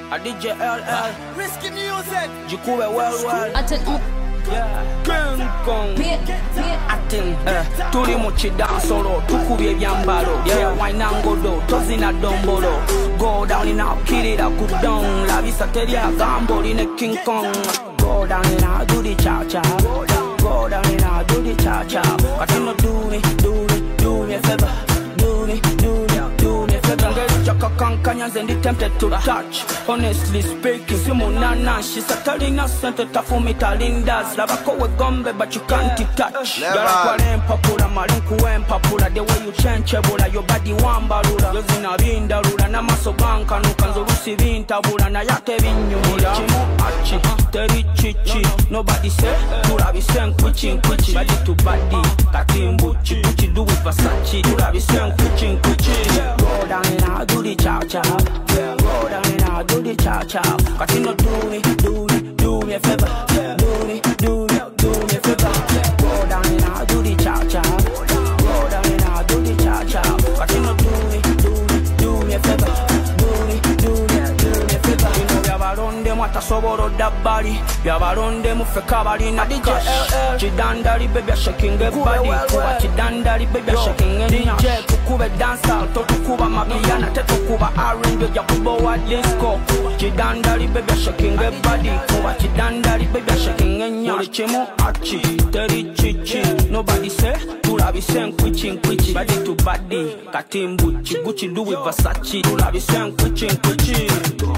A DJ LL Risky music. Jikube well. Yeah. King Kong Atin Tuli muchi dansolo Tukubye byambalo Yeah, wine and go do Tozina dombolo Go down in our kill it, I could down La vista teria gamble in a King Kong Go down in our do the cha-cha Go down in our do the cha-cha But you know do me a favor Do me a favor Get Jaka Kankanyans and they tempted to touch Honestly speaking, Simonana she's a telling us sent it for me talindas Lavako we gombe but you can't touch Yara Papula, Marinku Papula The way you change your body wambalula Yozina Vindarula, Namaso Banka Nukanzo Rusi Vintabula Nayate Vinyumula Chimo Achi, Teri Chichi Nobody say, Turabi Sen Kuchin Body to body, Katimbuchi Kuchi do with Versace Turabi Sen Kuchin Go down in our do the cha-cha Go down in our do the cha-cha Cause you know do me a favor Do me a favor Go down in our do the cha-cha Go down in our do the cha-cha Cause you know do me a favor Do me a favor You know yabalonde mwatasobolo dabbali yabalonde mufeka bali na cash Chidandali baby shaking the body Kuba chidandali baby shaking the DJ kukube dancer Totukuba mapiana tetukuba R&B Jakubo wa disco Chidandali baby shaking the body Kuba chidandali baby shaking the nyash Ulichimu achi, teri chichi Nobody say, tulabi sen kwichin Body to body, katimbuchi Gucci do with Versace Tulabi sen kwichin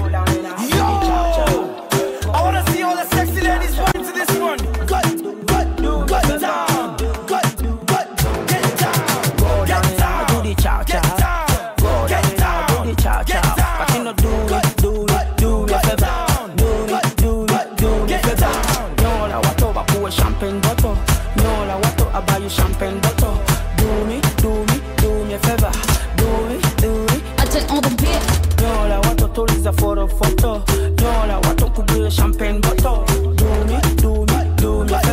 Yo! I wanna see all the sexy ladies run to this one. Gut down. Get down. Go down and I do the cha-cha. Go down and I do the cha-cha. But you know do me a favor. Do me a favor. No la wato bakuwe champagne bottle. No la wato abayu champagne bottle. Do me a favor. Do me. I take on the beat. No la wato tuliza photo. No la wato kubwe champagne bottle. Do me a favor. Do me a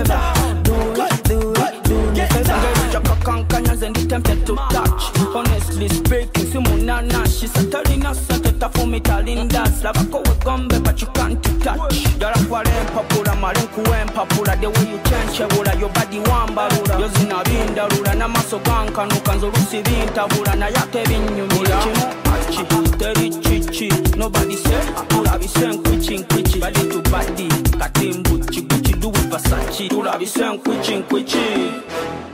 favor. Jaka Kankanyans and they tempted to touch. Honestly speaking, Simonana she's a telling us Santa for me talindas Lavako we gombe but you can't touch. Yara kwaren papula, Marinku Papula The way you change your body wambalula Yozina Vindarula, Namaso Banka Nukanzo Rusi Vintabula Nayate Vinyumula Chimo Achi, Teri Chichi Nobody say, Tulabi Sen Kwichin Body to body, Katimbuchi Gucci do with Versace Tulabi Sen Kwichin